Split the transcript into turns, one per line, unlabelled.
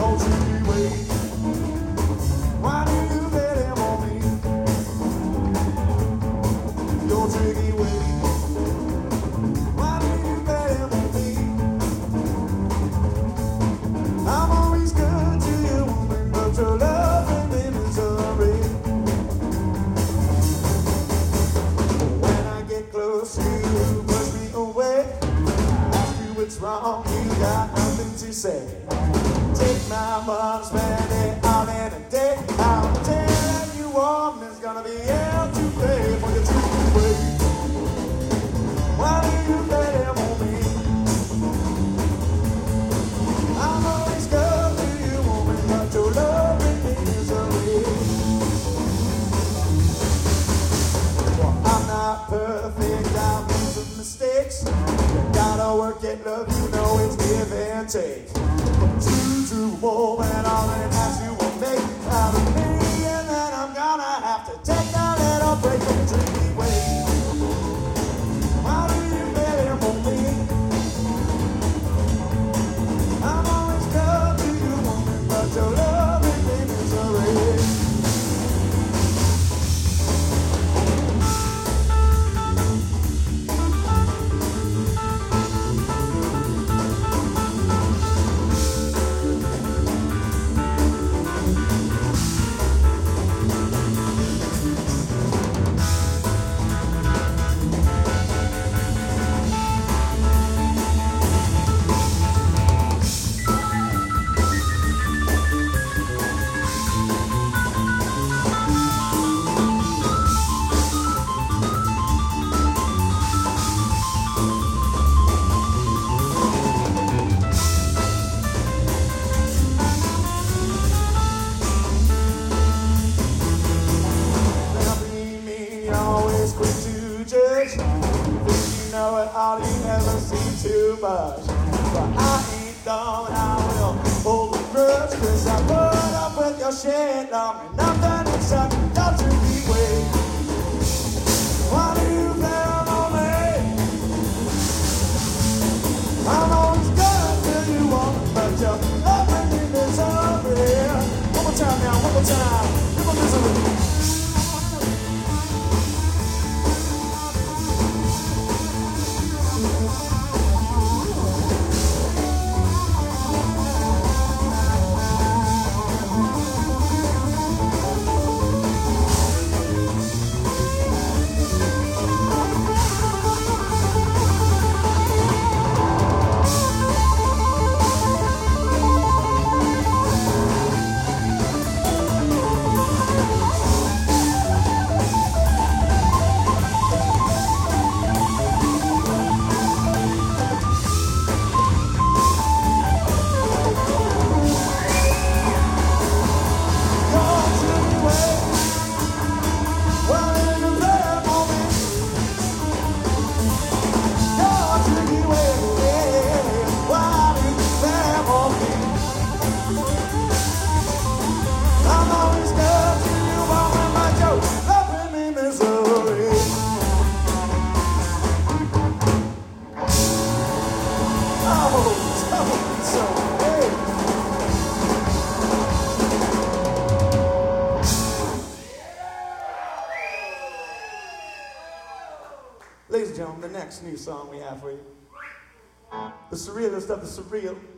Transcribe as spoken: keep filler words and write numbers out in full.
Don't you wait. Why do you let him on me? Your tricky way. Why do you let him on me? I'm always good to you, woman, but your love and misery. When I get close, you push me away. Ask you what's wrong, you got nothing to say. Take my money, spend it out in a day. I'll tell you one, there's gonna be hell to pay for your true way. Why do you let him on me? I'm always good to you, woman, but your love is misery. Well, I'm not perfect, I've made some mistakes. You gotta work at love, you know it's give and take. Two to woman, all that has you will make out of me, and then I'm gonna have to take a little break from the tricky way. Why do you let him on me? I'm always good to you, woman, but your love is misery. Quick to judge, think you know it all, you never see too much. But I ain't dumb and I will hold the grudge, cause I put up with your shit long enough that it's up, don't you be wait. Why do you blame on me? I'm always good till you want, but you're loving me misery. One more time now, one more time, give me misery. Ladies and gentlemen, the next new song we have for you, the surrealist of the surreal.